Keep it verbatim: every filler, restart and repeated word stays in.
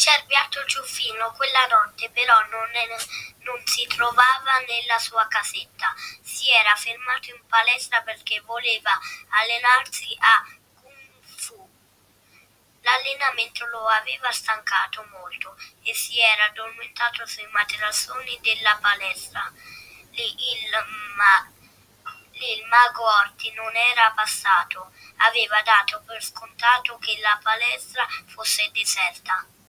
cerbiatto Ciuffino quella notte però non, è, non si trovava nella sua casetta. Si era fermato in palestra perché voleva allenarsi a Kung Fu. L'allenamento lo aveva stancato molto e si era addormentato sui materassoni della palestra. Lì il, ma, lì il mago Orti non era passato, aveva dato per scontato che la palestra fosse deserta.